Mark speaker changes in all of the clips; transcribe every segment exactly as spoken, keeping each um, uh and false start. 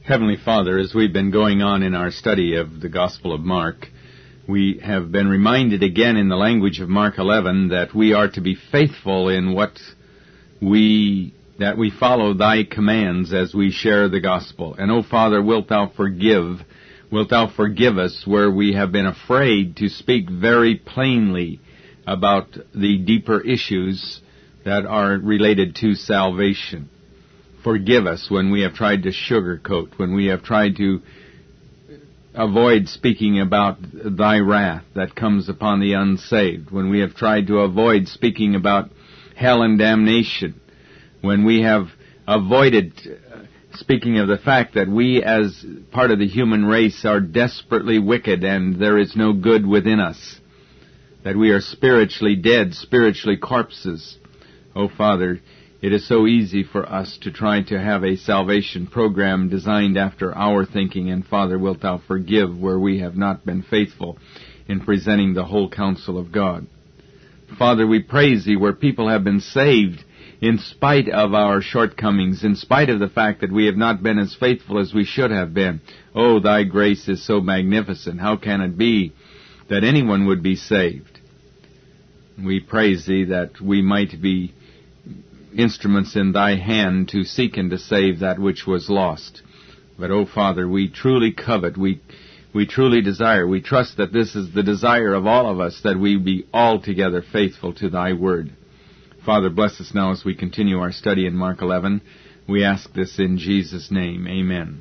Speaker 1: Heavenly Father, as we've been going on in our study of the Gospel of Mark, we have been reminded again in the language of Mark eleven that we are to be faithful in what we, that we follow Thy commands as we share the Gospel. And, O Father, wilt Thou forgive, wilt Thou forgive us where we have been afraid to speak very plainly about the deeper issues that are related to salvation. Forgive us when we have tried to sugarcoat, when we have tried to avoid speaking about Thy wrath that comes upon the unsaved, when we have tried to avoid speaking about hell and damnation, when we have avoided speaking of the fact that we as part of the human race are desperately wicked and there is no good within us, that we are spiritually dead, spiritually corpses. Oh, Father, it is so easy for us to try to have a salvation program designed after our thinking, and Father, wilt Thou forgive where we have not been faithful in presenting the whole counsel of God. Father, we praise Thee where people have been saved in spite of our shortcomings, in spite of the fact that we have not been as faithful as we should have been. Oh, Thy grace is so magnificent. How can it be that anyone would be saved? We praise Thee that we might be instruments in Thy hand to seek and to save that which was lost. But, oh, Father, we truly covet, we we truly desire, we trust that this is the desire of all of us, that we be altogether faithful to Thy word. Father, bless us now as we continue our study in Mark eleven. We ask this in Jesus' name. Amen.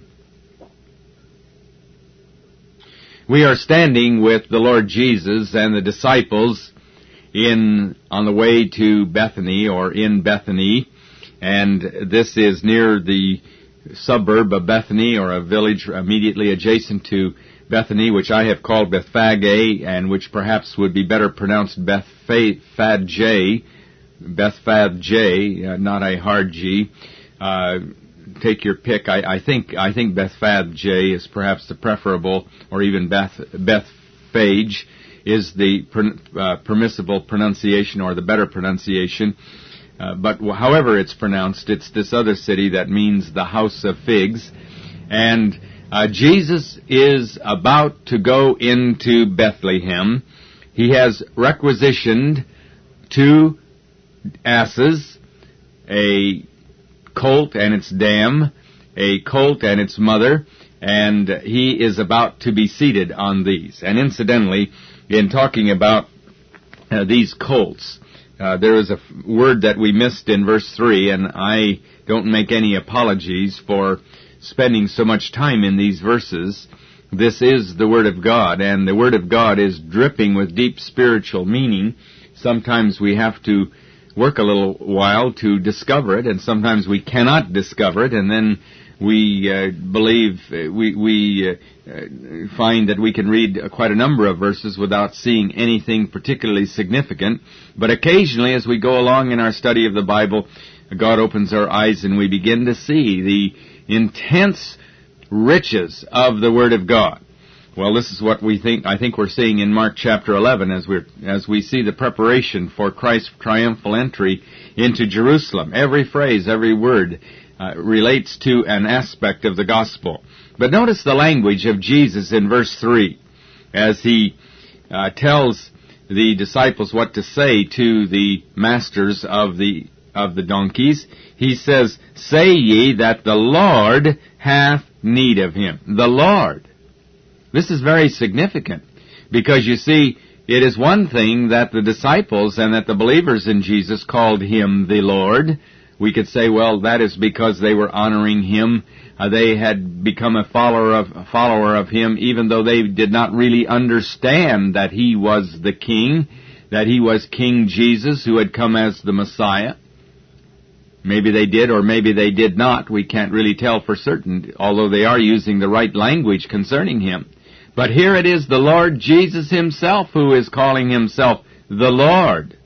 Speaker 1: We are standing with the Lord Jesus and the disciples in on the way to Bethany, or in Bethany, and this is near the suburb of Bethany, or a village immediately adjacent to Bethany, which I have called Bethphage, and which perhaps would be better pronounced Bethphage, Bethphage, uh, not a hard G. Uh, take your pick. I, I think I think Bethphage is perhaps the preferable, or even Beth Bethphage is the per, uh, permissible pronunciation, or the better pronunciation. Uh, but however it's pronounced, it's this other city that means the house of figs. And uh, Jesus is about to go into Bethlehem. He has requisitioned two asses, a colt and its dam, a colt and its mother, and he is about to be seated on these. And incidentally, in talking about uh, these colts, uh, there is a f- word that we missed in verse three, and I don't make any apologies for spending so much time in these verses. This is the Word of God, and the Word of God is dripping with deep spiritual meaning. Sometimes we have to work a little while to discover it, and sometimes we cannot discover it, and then we uh, believe, uh, we, we uh, uh, find that we can read uh, quite a number of verses without seeing anything particularly significant. But occasionally, as we go along in our study of the Bible, God opens our eyes and we begin to see the intense riches of the Word of God. Well, this is what we think, I think we're seeing in Mark chapter eleven as we as we see the preparation for Christ's triumphal entry into Jerusalem. Every phrase, every word uh, relates to an aspect of the gospel. But notice the language of Jesus in verse three as he uh, tells the disciples what to say to the masters of the of the donkeys. He says, "Say ye that the Lord hath need of him." The Lord. This is very significant, because you see, it is one thing that the disciples and that the believers in Jesus called him the Lord. We could say, well, that is because they were honoring him. Uh, they had become a follower of a follower of him, even though they did not really understand that he was the King, that he was King Jesus who had come as the Messiah. Maybe they did, or maybe they did not. We can't really tell for certain, although they are using the right language concerning him. But here it is the Lord Jesus himself who is calling himself the Lord.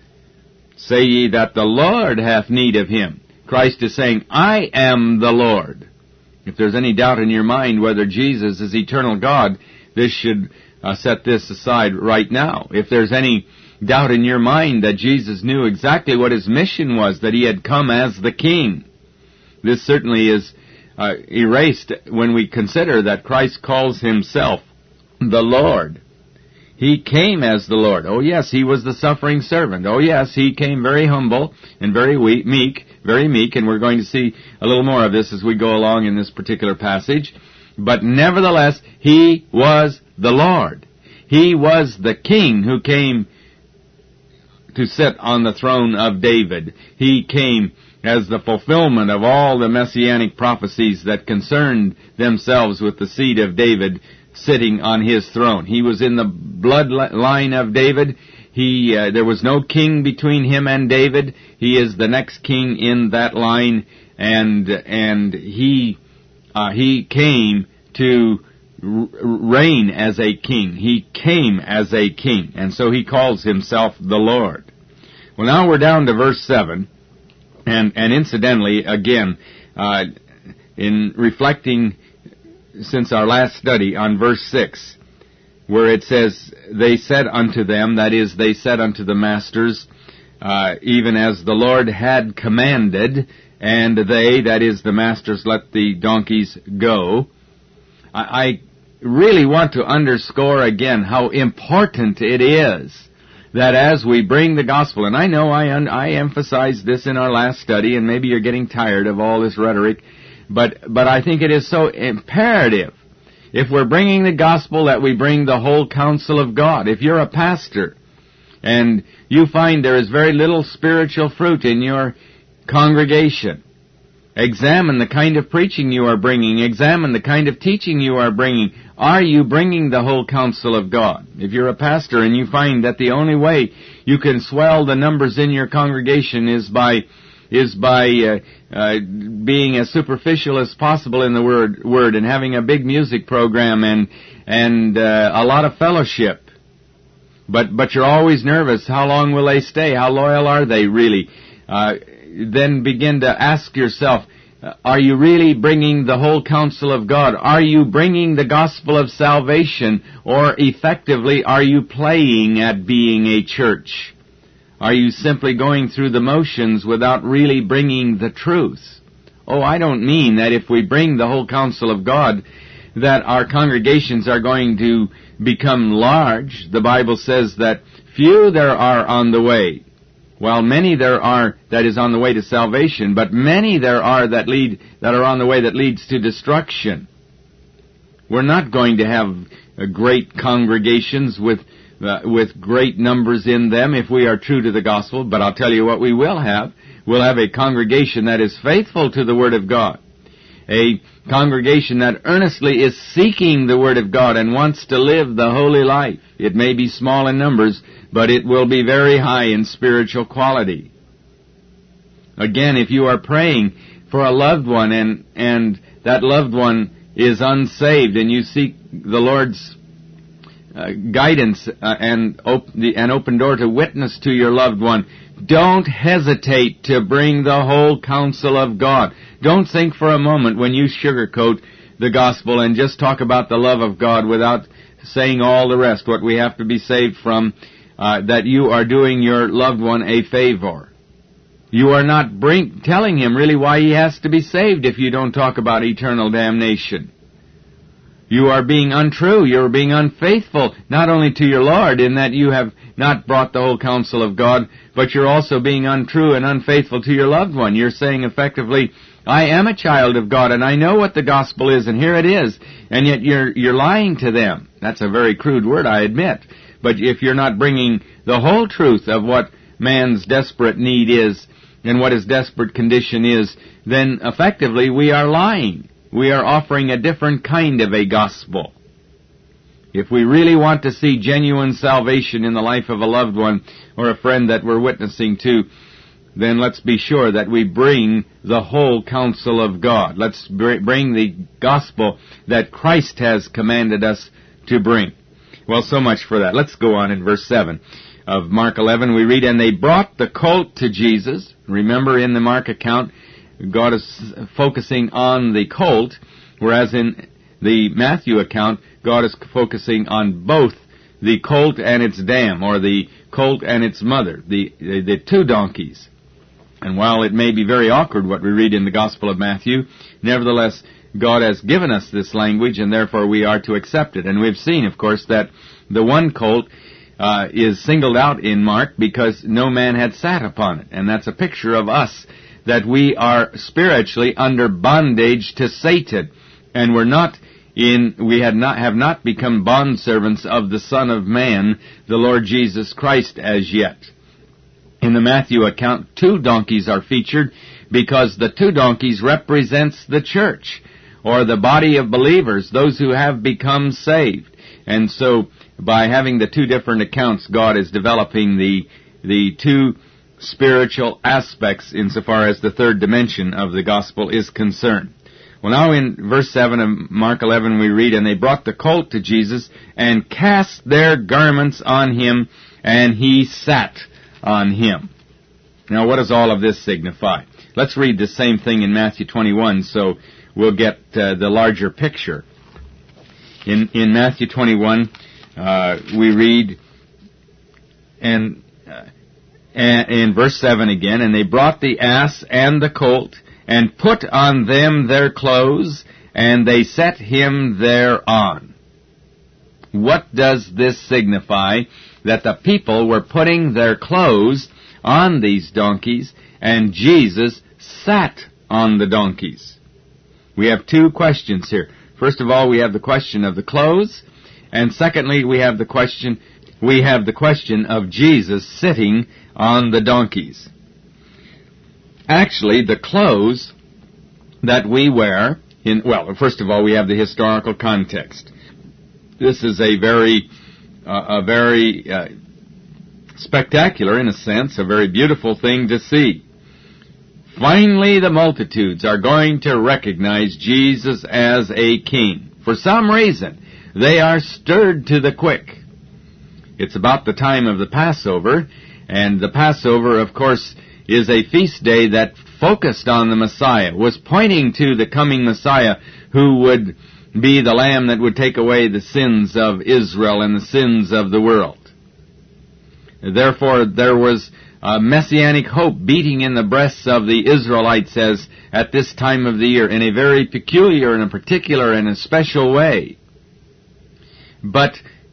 Speaker 1: Say ye that the Lord hath need of him. Christ is saying, I am the Lord. If there's any doubt in your mind whether Jesus is eternal God, this should uh, set this aside right now. If there's any doubt in your mind that Jesus knew exactly what his mission was, that he had come as the King, this certainly is uh, erased when we consider that Christ calls himself the Lord. He came as the Lord. Oh yes, he was the suffering servant. Oh yes, he came very humble and very weak, meek, very meek, and we're going to see a little more of this as we go along in this particular passage. But nevertheless, he was the Lord. He was the King who came to sit on the throne of David. He came as the fulfillment of all the messianic prophecies that concerned themselves with the seed of David sitting on his throne. He was in the bloodline of David. He, uh, there was no king between him and David. He is the next king in that line, and and he uh, he came to r- reign as a king. He came as a king, and so he calls himself the Lord. Well, now we're down to verse seven, and and incidentally, again, uh, in reflecting since our last study on verse six, where it says, they said unto them, that is, they said unto the masters, uh, even as the Lord had commanded, and they, that is, the masters, let the donkeys go. I, I really want to underscore again how important it is that as we bring the gospel, and I know I, un, I emphasized this in our last study, and maybe you're getting tired of all this rhetoric, But but I think it is so imperative, if we're bringing the gospel, that we bring the whole counsel of God. If you're a pastor and you find there is very little spiritual fruit in your congregation, examine the kind of preaching you are bringing. Examine the kind of teaching you are bringing. Are you bringing the whole counsel of God? If you're a pastor and you find that the only way you can swell the numbers in your congregation is by is by uh, uh, being as superficial as possible in the word, word and having a big music program and and uh, a lot of fellowship. But but you're always nervous. How long will they stay? How loyal are they really? Uh, then begin to ask yourself, are you really bringing the whole counsel of God? Are you bringing the gospel of salvation? Or effectively, are you playing at being a church? Are you simply going through the motions without really bringing the truth? Oh, I don't mean that if we bring the whole counsel of God, that our congregations are going to become large. The Bible says that few there are on the way, while many there are that is on the way to salvation, but many there are that lead that are on the way that leads to destruction. We're not going to have uh, great congregations with Uh, with great numbers in them if we are true to the gospel, but I'll tell you what we will have. We'll have a congregation that is faithful to the Word of God, a congregation that earnestly is seeking the Word of God and wants to live the holy life. It may be small in numbers, but it will be very high in spiritual quality. Again, if you are praying for a loved one and, and that loved one is unsaved and you seek the Lord's Uh, guidance uh, and op- the, an open door to witness to your loved one, don't hesitate to bring the whole counsel of God. Don't think for a moment when you sugarcoat the gospel and just talk about the love of God without saying all the rest, what we have to be saved from, uh, that you are doing your loved one a favor. You are not bring- telling him really why he has to be saved if you don't talk about eternal damnation. You are being untrue. You are being unfaithful, not only to your Lord in that you have not brought the whole counsel of God, but you're also being untrue and unfaithful to your loved one. You're saying effectively, I am a child of God and I know what the gospel is and here it is, and yet you're you're lying to them. That's a very crude word, I admit. But if you're not bringing the whole truth of what man's desperate need is and what his desperate condition is, then effectively we are lying. We are offering a different kind of a gospel. If we really want to see genuine salvation in the life of a loved one or a friend that we're witnessing to, then let's be sure that we bring the whole counsel of God. Let's bring the gospel that Christ has commanded us to bring. Well, so much for that. Let's go on in verse seven of Mark eleven. We read, and they brought the colt to Jesus. Remember, in the Mark account, God is focusing on the colt, whereas in the Matthew account, God is focusing on both the colt and its dam, or the colt and its mother, the the two donkeys. And while it may be very awkward what we read in the Gospel of Matthew, nevertheless, God has given us this language, and therefore we are to accept it. And we've seen, of course, that the one colt uh, is singled out in Mark because no man had sat upon it. And that's a picture of us, that we are spiritually under bondage to Satan. And we're not in, we had not, have not become bondservants of the Son of Man, the Lord Jesus Christ, as yet. In the Matthew account, two donkeys are featured because the two donkeys represents the church, or the body of believers, those who have become saved. And so, by having the two different accounts, God is developing the the two spiritual aspects insofar as the third dimension of the gospel is concerned. Well, now in verse seven of Mark eleven we read, "And they brought the colt to Jesus, and cast their garments on him, and he sat on him." Now, what does all of this signify? Let's read the same thing in Matthew twenty-one, so we'll get uh, the larger picture. In in Matthew twenty-one, uh, we read, and uh, in verse seven again, "And they brought the ass and the colt, and put on them their clothes, and they set him thereon." What does this signify? That the people were putting their clothes on these donkeys, and Jesus sat on the donkeys. We have two questions here. First of all, we have the question of the clothes, and secondly, we have the question we have the question of Jesus sitting on the donkeys. Actually, the clothes that we wear in well, first of all, we have the historical context. This is a very uh, a very uh, spectacular, in a sense, a very beautiful thing to see. Finally, the multitudes are going to recognize Jesus as a king. For some reason, they are stirred to the quick. It's about the time of the Passover, and the Passover, of course, is a feast day that focused on the Messiah, was pointing to the coming Messiah who would be the Lamb that would take away the sins of Israel and the sins of the world. Therefore, there was a messianic hope beating in the breasts of the Israelites as at this time of the year in a very peculiar and a particular and a special way. But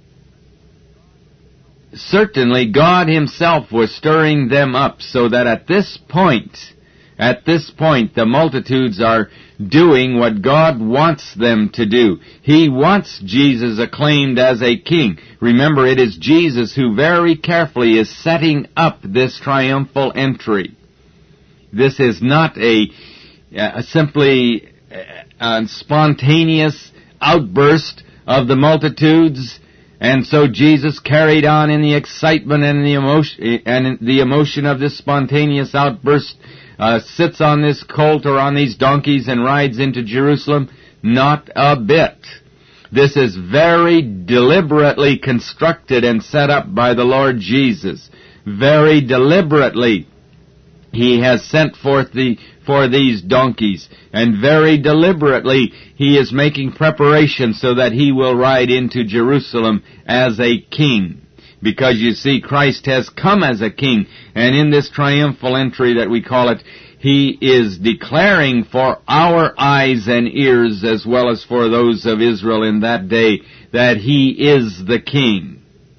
Speaker 1: certainly God himself was stirring them up so that at this point, at this point, the multitudes are doing what God wants them to do. He wants Jesus acclaimed as a king. Remember, it is Jesus who very carefully is setting up this triumphal entry. This is not a, a simply a spontaneous outburst of the multitudes, and so Jesus carried on in the excitement and the emotion and the emotion of this spontaneous outburst. Uh, sits on this colt or on these donkeys and rides into Jerusalem? Not a bit. This is very deliberately constructed and set up by the Lord Jesus. Very deliberately He has sent forth the, for these donkeys, and very deliberately He is making preparation so that He will ride into Jerusalem as a king. Because you see, Christ has come as a king, and in this triumphal entry that we call it, He is declaring for our eyes and ears, as well as for those of Israel in that day, that He is the king.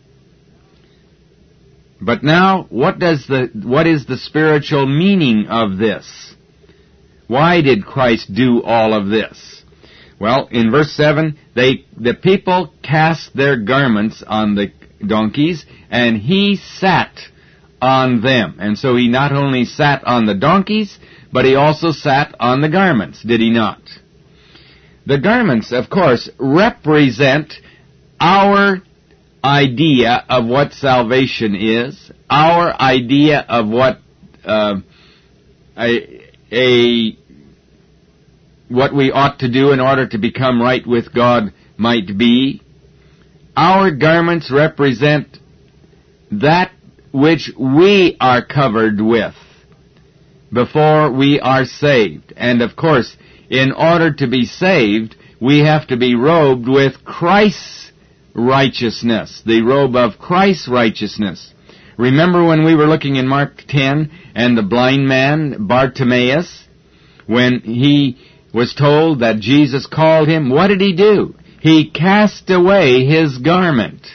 Speaker 1: But now, what does the, what is the spiritual meaning of this? Why did Christ do all of this? Well, in verse seven, they, the people cast their garments on the donkeys, and He sat on them. And so He not only sat on the donkeys, but He also sat on the garments, did He not? The garments, of course, represent our idea of what salvation is, our idea of what uh, a, a what we ought to do in order to become right with God might be. Our garments represent that which we are covered with before we are saved. And of course, in order to be saved, we have to be robed with Christ's righteousness, the robe of Christ's righteousness. Remember when we were looking in Mark ten and the blind man, Bartimaeus, when he was told that Jesus called him, what did he do? He cast away his garment.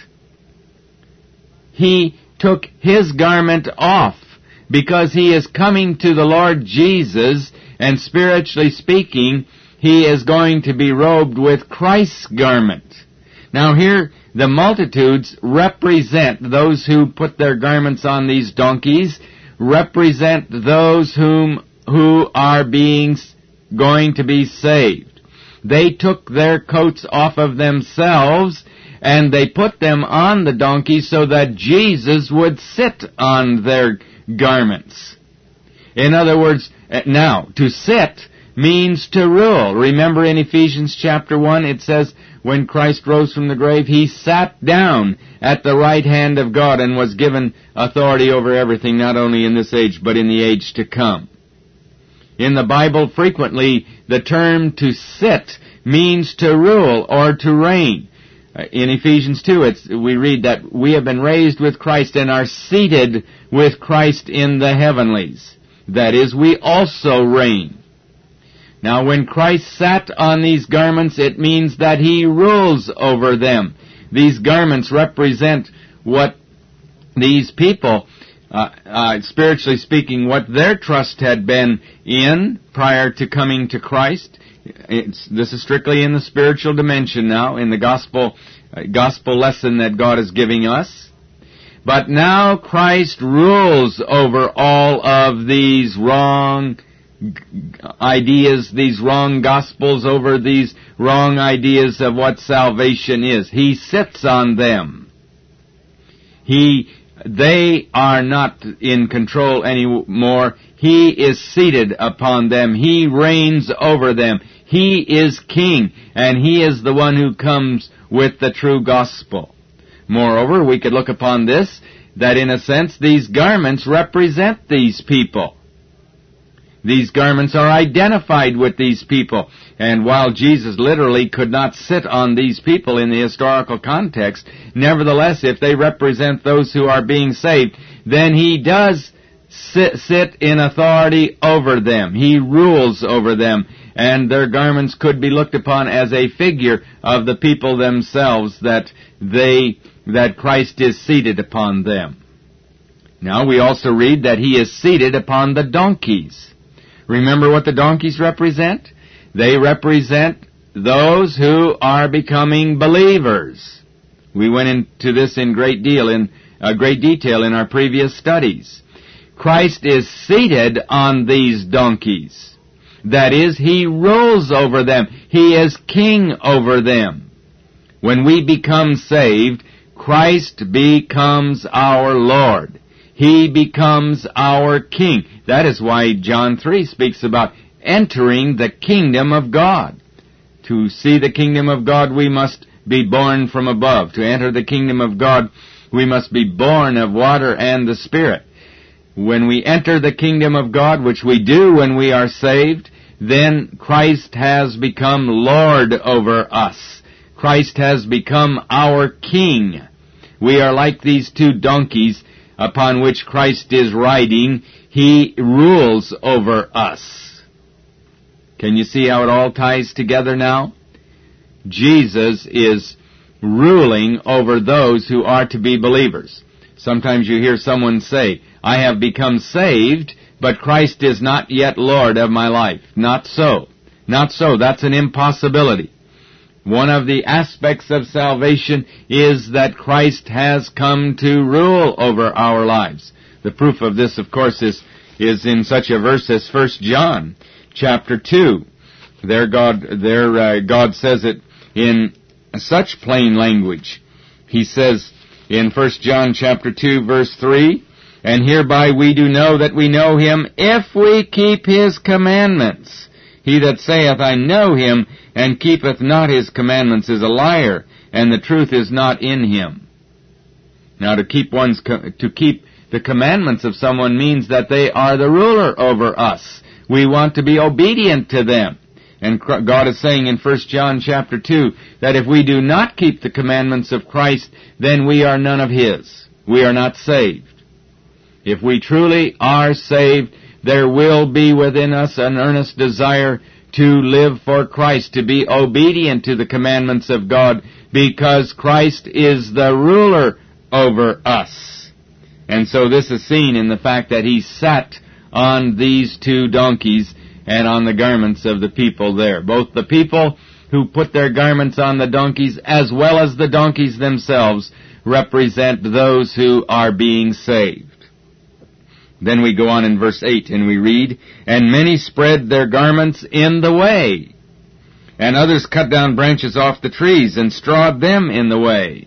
Speaker 1: He took his garment off because he is coming to the Lord Jesus, and spiritually speaking, he is going to be robed with Christ's garment. Now here, the multitudes represent those who put their garments on these donkeys, represent those whom who are being going to be saved. They took their coats off of themselves and they put them on the donkey so that Jesus would sit on their garments. In other words, now, to sit means to rule. Remember in Ephesians chapter one, it says, when Christ rose from the grave, he sat down at the right hand of God and was given authority over everything, not only in this age, but in the age to come. In the Bible, frequently, the term to sit means to rule or to reign. In Ephesians two, it's, we read that we have been raised with Christ and are seated with Christ in the heavenlies. That is, we also reign. Now, when Christ sat on these garments, it means that he rules over them. These garments represent what these people, uh, uh, spiritually speaking, what their trust had been in prior to coming to Christ. It's, this is strictly in the spiritual dimension now, in the gospel uh, gospel lesson that God is giving us. But now Christ rules over all of these wrong ideas, these wrong gospels, over these wrong ideas of what salvation is. He sits on them. He, they are not in control anymore. He is seated upon them. He reigns over them. He is king, and he is the one who comes with the true gospel. Moreover, we could look upon this, that in a sense, these garments represent these people. These garments are identified with these people. And while Jesus literally could not sit on these people in the historical context, nevertheless, if they represent those who are being saved, then he does sit, sit in authority over them. He rules over them. And their garments could be looked upon as a figure of the people themselves, that they, that Christ is seated upon them. Now we also read that he is seated upon the donkeys. Remember what the donkeys represent? They represent those who are becoming believers. We went into this in great deal, in uh, great detail in our previous studies. Christ is seated on these donkeys. That is, he rules over them. He is king over them. When we become saved, Christ becomes our Lord. He becomes our king. That is why John three speaks about entering the kingdom of God. To see the kingdom of God, we must be born from above. To enter the kingdom of God, we must be born of water and the Spirit. When we enter the kingdom of God, which we do when we are saved, then Christ has become Lord over us. Christ has become our king. We are like these two donkeys upon which Christ is riding. He rules over us. Can you see how it all ties together now? Jesus is ruling over those who are to be believers. Sometimes you hear someone say, I have become saved, but Christ is not yet Lord of my life. Not so. Not so. That's an impossibility. One of the aspects of salvation is that Christ has come to rule over our lives. The proof of this, of course, is, is in such a verse as First John chapter two. There God, there, uh, God says it in such plain language. He says in First John chapter two, verse three, and hereby we do know that we know him if we keep his commandments. He that saith, I know him, and keepeth not his commandments is a liar, and the truth is not in him. Now to keep one's, to keep the commandments of someone means that they are the ruler over us. We want to be obedient to them. And God is saying in First John chapter two that if we do not keep the commandments of Christ, then we are none of his. We are not saved. If we truly are saved, there will be within us an earnest desire to live for Christ, to be obedient to the commandments of God, because Christ is the ruler over us. And so this is seen in the fact that he sat on these two donkeys and on the garments of the people there. Both the people who put their garments on the donkeys as well as the donkeys themselves represent those who are being saved. Then we go on in verse eight and we read, "And many spread their garments in the way, and others cut down branches off the trees and strawed them in the way."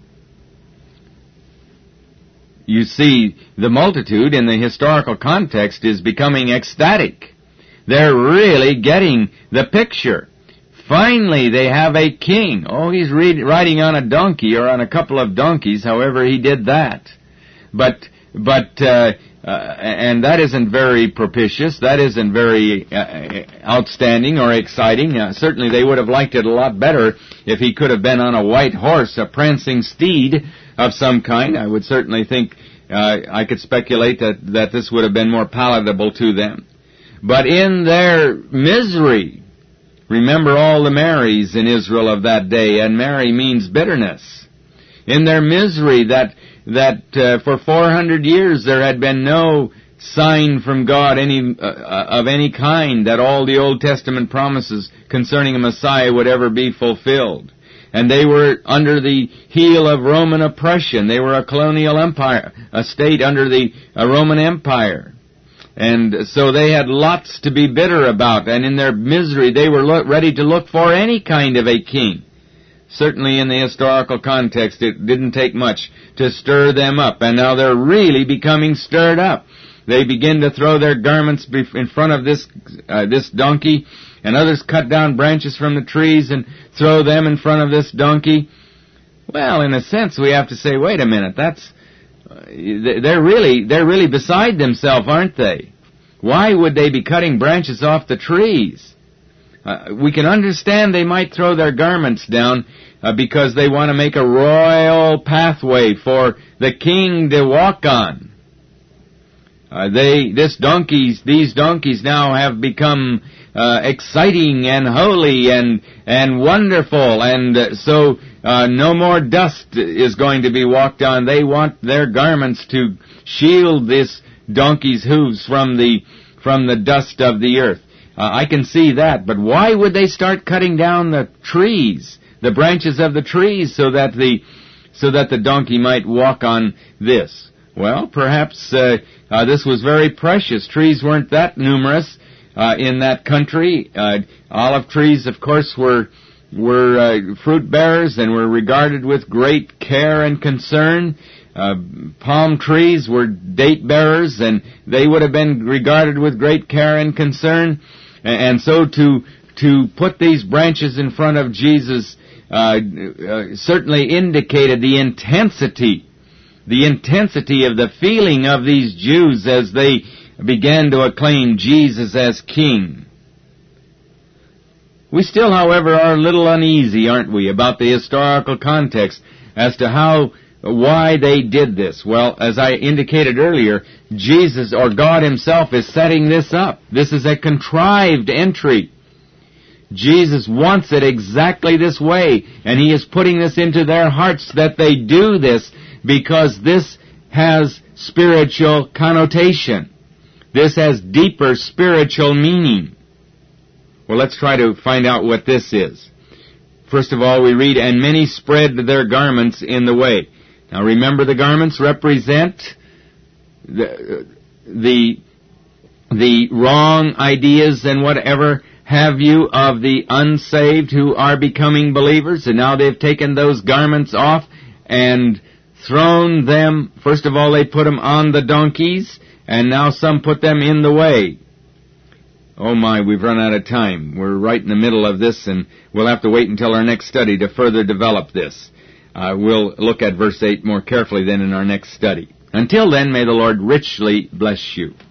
Speaker 1: You see, the multitude in the historical context is becoming ecstatic. They're really getting the picture. Finally, they have a king. Oh, he's read, riding on a donkey or on a couple of donkeys, however he did that. But, but, uh, uh, and that isn't very propitious. That isn't very uh, outstanding or exciting. Uh, certainly they would have liked it a lot better if he could have been on a white horse, a prancing steed of some kind. I would certainly think, uh, I could speculate that, that this would have been more palatable to them. But in their misery, remember all the Marys in Israel of that day, and Mary means bitterness. In their misery that that uh, for four hundred years there had been no sign from God any uh, of any kind that all the Old Testament promises concerning a Messiah would ever be fulfilled. And they were under the heel of Roman oppression. They were a colonial empire, a state under the uh, Roman Empire. And so they had lots to be bitter about, and in their misery they were lo- ready to look for any kind of a king. Certainly in the historical context it didn't take much to stir them up, and now they're really becoming stirred up. They begin to throw their garments in front of this uh, this donkey, and others cut down branches from the trees and throw them in front of this donkey. Well, in a sense we have to say, wait a minute, that's They're really, they're really beside themselves, aren't they? Why would they be cutting branches off the trees? Uh, we can understand they might throw their garments down uh, because they want to make a royal pathway for the king to walk on. Uh, they, this donkeys, these donkeys now have become uh, exciting and holy and and wonderful, and uh, so uh, no more dust is going to be walked on. They want their garments to shield this donkey's hooves from the from the dust of the earth. Uh, I can see that, but why would they start cutting down the trees, the branches of the trees, so that the so that the donkey might walk on this? Well, perhaps uh, uh, this was very precious. Trees weren't that numerous uh, in that country. Uh, olive trees, of course, were were uh, fruit bearers and were regarded with great care and concern. Uh, palm trees were date bearers, and they would have been regarded with great care and concern. And so to to put these branches in front of Jesus uh, uh, certainly indicated the intensity, the intensity of the feeling of these Jews as they began to acclaim Jesus as King. We still, however, are a little uneasy, aren't we, about the historical context as to how, why they did this. Well, as I indicated earlier, Jesus, or God Himself, is setting this up. This is a contrived entry. Jesus wants it exactly this way, and He is putting this into their hearts that they do this because this has spiritual connotation. This has deeper spiritual meaning. Well, let's try to find out what this is. First of all, we read, "And many spread their garments in the way." Now remember, the garments represent the, the, the wrong ideas and whatever have you of the unsaved who are becoming believers, and now they've taken those garments off and thrown them. First of all, they put them on the donkeys, and now some put them in the way. Oh my, we've run out of time. We're right in the middle of this, and we'll have to wait until our next study to further develop this. Uh, we'll look at verse eight more carefully then in our next study. Until then, may the Lord richly bless you.